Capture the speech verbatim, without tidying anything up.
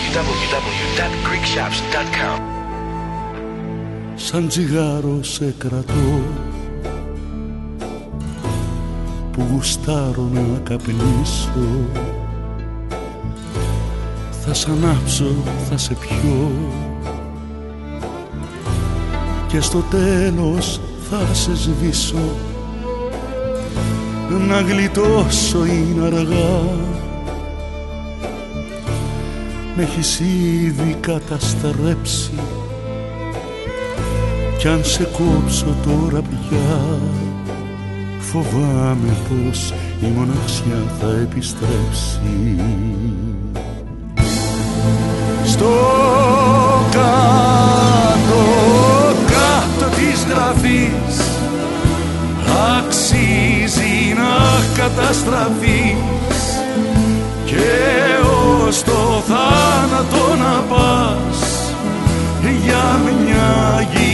double-u double-u double-u dot greek shops dot com. Σαν τσιγάρο σε κρατώ που γουστάρω να καπνίσω. Θα σ' ανάψω, θα σε πιω και στο τέλος θα σε σβήσω. Να γλιτώσω είναι αργά, μ' έχεις ήδη καταστρέψει. Κι αν σε κόψω τώρα πια, φοβάμαι πως η μοναξιά θα επιστρέψει. Στο κάτω, κάτω της γραφής αξίζει να καταστραφείς και ως το θάνατο να πας για μια γη